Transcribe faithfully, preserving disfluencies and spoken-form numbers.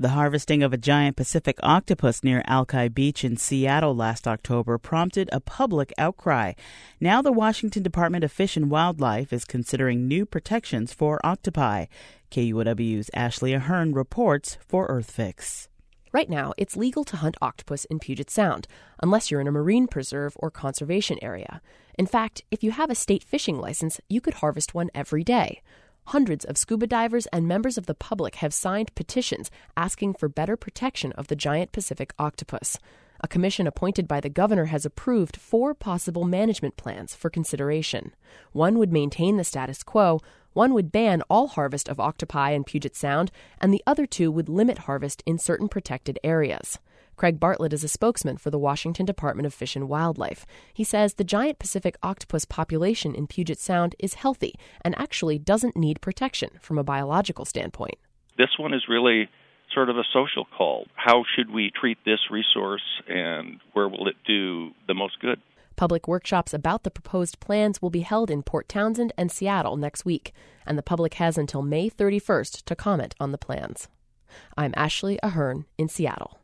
The harvesting of a giant Pacific octopus near Alki Beach in Seattle last October prompted a public outcry. Now the Washington Department of Fish and Wildlife is considering new protections for octopi. K U O W's Ashley Ahern reports for EarthFix. Right now, it's legal to hunt octopus in Puget Sound, unless you're in a marine preserve or conservation area. In fact, if you have a state fishing license, you could harvest one every day. Hundreds of scuba divers and members of the public have signed petitions asking for better protection of the giant Pacific octopus. A commission appointed by the governor has approved four possible management plans for consideration. One would maintain the status quo, one would ban all harvest of octopi in Puget Sound, and the other two would limit harvest in certain protected areas. Craig Bartlett is a spokesman for the Washington Department of Fish and Wildlife. He says the giant Pacific octopus population in Puget Sound is healthy and actually doesn't need protection from a biological standpoint. This one is really sort of a social call. How should we treat this resource, and where will it do the most good? Public workshops about the proposed plans will be held in Port Townsend and Seattle next week, and the public has until May thirty-first to comment on the plans. I'm Ashley Ahern in Seattle.